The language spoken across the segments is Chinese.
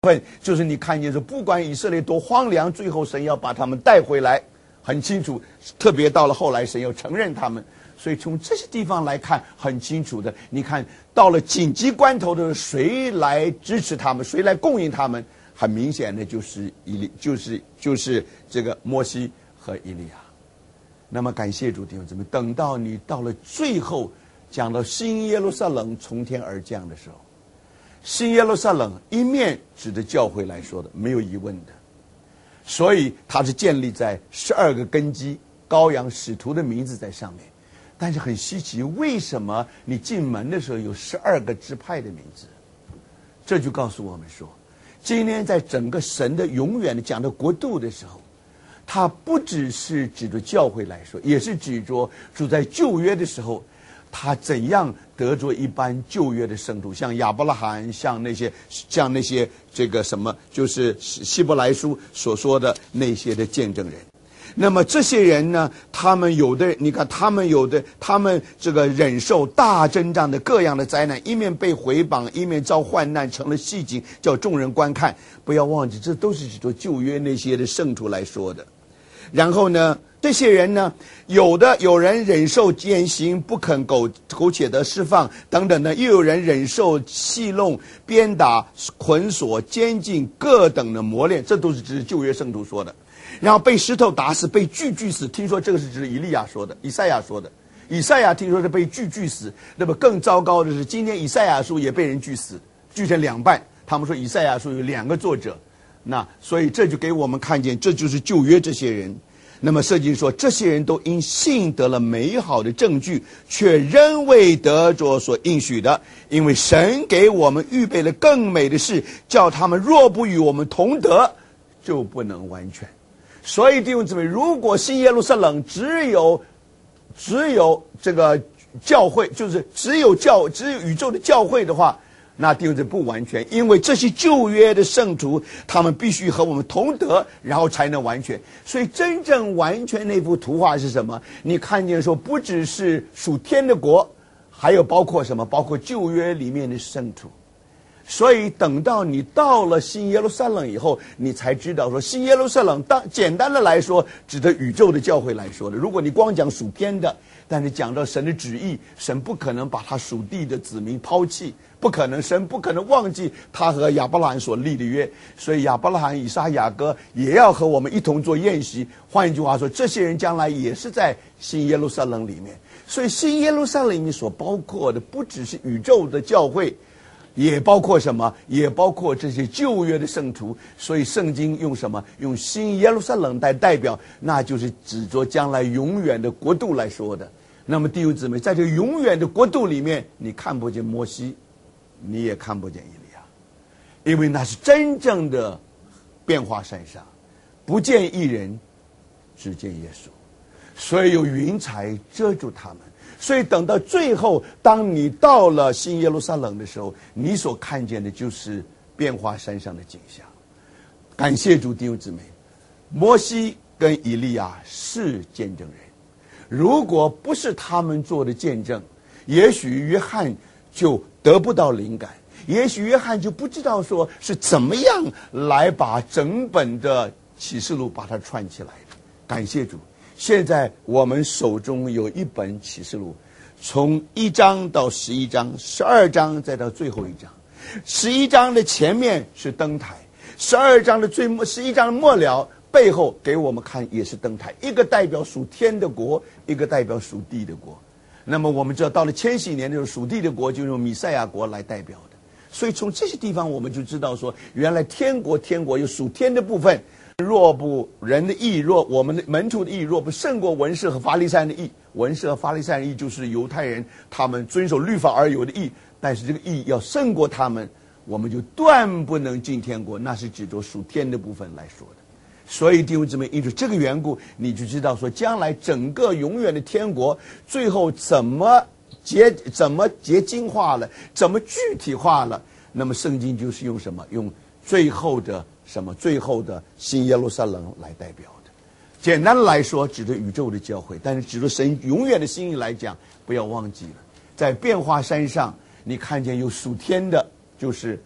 就是你看见说，不管以色列多荒凉，最后神要把他们带回来，很清楚。特别到了后来，神要承认他们，所以从这些地方来看，很清楚的。你看到了紧急关头的时候，谁来支持他们，谁来供应他们？很明显的就是这个摩西和以利亚。那么感谢主弟兄姊妹，等到你到了最后讲到新耶路撒冷从天而降的时候，新耶路撒冷一面指着教会来说的，没有疑问的。所以它是建立在12个根基，羔羊使徒的名字在上面。但是很稀奇，为什么你进门的时候有12个支派的名字？这就告诉我们说，今天在整个神的永远的讲到国度的时候，它不只是指着教会来说，也是指着主在旧约的时候他怎样得着一般旧约的圣徒，像亚伯拉罕，像那些这个什么，就是希伯来书所说的那些的见证人。那么这些人呢，他们有的，你看他们这个忍受大阵仗的各样的灾难，一面被毁谤，一面遭患难，成了戏景，叫众人观看。不要忘记，这都是指着旧约那些的圣徒来说的。然后呢，这些人呢，有人忍受践行，不肯苟且的释放等等的，又有人忍受戏弄、鞭打、捆锁、监禁各等的磨练，这都是指旧约圣徒说的。然后被石头打死，被锯死，听说这个是指以利亚说的，以赛亚说的。以赛亚听说是被锯死，那么更糟糕的是，今天以赛亚书也被人锯死，锯成2半。他们说以赛亚书有2个作者。那所以这就给我们看见，这就是旧约这些人。那么圣经说，这些人都因信得了美好的证据，却仍未得着所应许的，因为神给我们预备了更美的事，叫他们若不与我们同得，就不能完全。所以弟兄姊妹，如果新耶路撒冷只有这个教会，就是只有宇宙的教会的话，那弟兄姊妹不完全，因为这些旧约的圣徒，他们必须和我们同德，然后才能完全。所以真正完全那幅图画是什么？你看见说，不只是属天的国，还有包括什么？包括旧约里面的圣徒。所以等到你到了新耶路撒冷以后，你才知道说，新耶路撒冷简单的来说，指的宇宙的教会来说的。如果你光讲属天的，但是讲到神的旨意，神不可能把他属地的子民抛弃，不可能，神不可能忘记他和亚伯拉罕所立的约，所以亚伯拉罕、以撒、雅各也要和我们一同做宴席。换一句话说，这些人将来也是在新耶路撒冷里面。所以新耶路撒冷里面所包括的，不只是宇宙的教会，也包括什么？也包括这些旧约的圣徒。所以圣经用什么？用新耶路撒冷来代表，那就是指着将来永远的国度来说的。那么弟兄姊妹，在这个永远的国度里面，你看不见摩西，你也看不见以利亚，因为那是真正的变化山上，不见一人，只见耶稣。所以有云彩遮住他们。所以等到最后，当你到了新耶路撒冷的时候，你所看见的就是变化山上的景象。感谢主弟兄姊妹，摩西跟以利亚是见证人。如果不是他们做的见证，也许约翰就得不到灵感，也许约翰就不知道说是怎么样来把整本的启示录把它串起来的。感谢主，现在我们手中有一本启示录，从1章到11章，12章再到最后一章。11章的前面是灯台，12章的11章的末了，背后给我们看也是灯台，一个代表属天的国，一个代表属地的国。那么我们知道，到了千禧年的时候，属地的国就用弥赛亚国来代表的。所以从这些地方我们就知道说，原来天国有属天的部分。若不人的义，若我们的门徒的义，若不胜过文士和法利赛人的义，文士和法利赛人的义就是犹太人他们遵守律法而有的义，但是这个义要胜过他们，我们就断不能进天国，那是指着属天的部分来说的。所以弟兄姊妹，因着这个缘故，你就知道说，将来整个永远的天国最后怎么结晶化了，怎么具体化了，那么圣经就是用什么？用最后的新耶路撒冷来代表的。简单的来说，指着宇宙的教会，但是指着神永远的心意来讲，不要忘记了，在变化山上，你看见有属天的，就是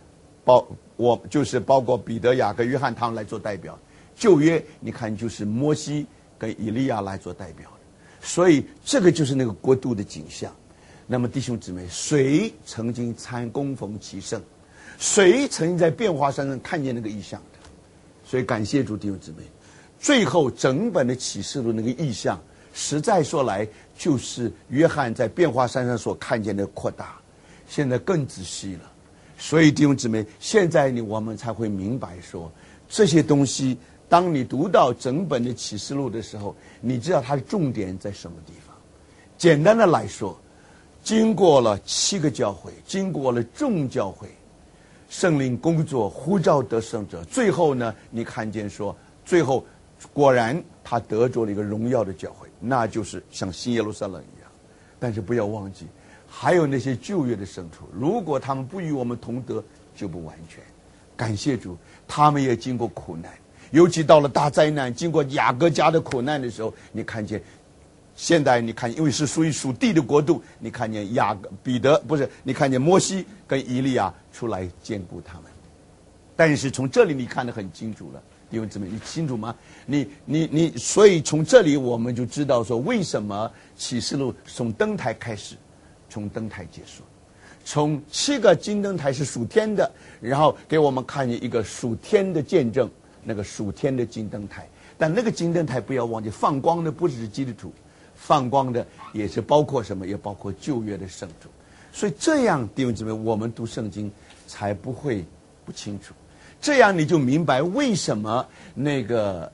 就是包括彼得、雅各、约翰他们来做代表。旧约你看就是摩西跟以利亚来做代表的，所以这个就是那个国度的景象。那么弟兄姊妹，谁曾经供逢其盛？谁曾经在变化山上看见那个异象的？所以感谢主，弟兄姊妹，最后整本的启示录那个异象，实在说来就是约翰在变化山上所看见的扩大，现在更仔细了。所以弟兄姊妹，现在我们才会明白说，这些东西当你读到整本的启示录的时候，你知道它的重点在什么地方。简单的来说，经过了7个教会，经过了众教会，圣灵工作，呼召得胜者，最后呢，你看见说，最后果然他得着了一个荣耀的教会，那就是像新耶路撒冷一样。但是不要忘记，还有那些旧约的圣徒，如果他们不与我们同得，就不完全。感谢主，他们也经过苦难，尤其到了大灾难，经过雅各家的苦难的时候，你看见现在你看，因为是属于属地的国度，你看见彼得不是，你看见摩西跟以利亚出来兼顾他们。但是从这里你看得很清楚了，弟兄姊妹，你清楚吗？所以从这里我们就知道说，为什么启示录从灯台开始，从灯台结束，从7个金灯台是属天的，然后给我们看见一个属天的见证，那个属天的金灯台。但那个金灯台不要忘记，放光的不只是基督徒，放光的也是包括什么？也包括旧约的圣徒。所以这样弟兄姊妹，我们读圣经才不会不清楚。这样你就明白为什么那个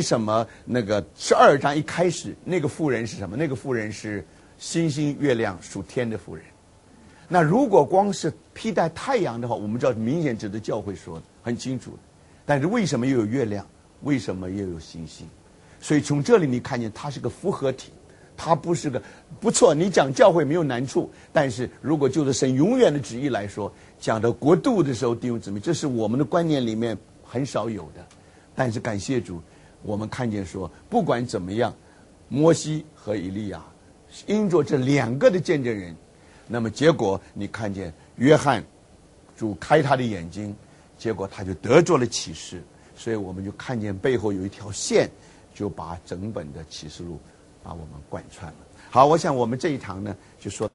12章一开始那个妇人是什么？那个妇人是星星月亮属天的妇人。那如果光是披戴太阳的话，我们知道明显指的教会说的很清楚。但是为什么又有月亮？为什么又有星星？所以从这里你看见它是个复合体，它不是个不错。你讲教会没有难处，但是如果就着神永远的旨意来说，讲到国度的时候，弟兄姊妹，这是我们的观念里面很少有的。但是感谢主，我们看见说，不管怎么样，摩西和以利亚因着这2个的见证人，那么结果你看见约翰主开他的眼睛，结果他就得着了启示。所以我们就看见背后有一条线，就把整本的启示录把我们贯穿了。好，我想我们这一堂呢就说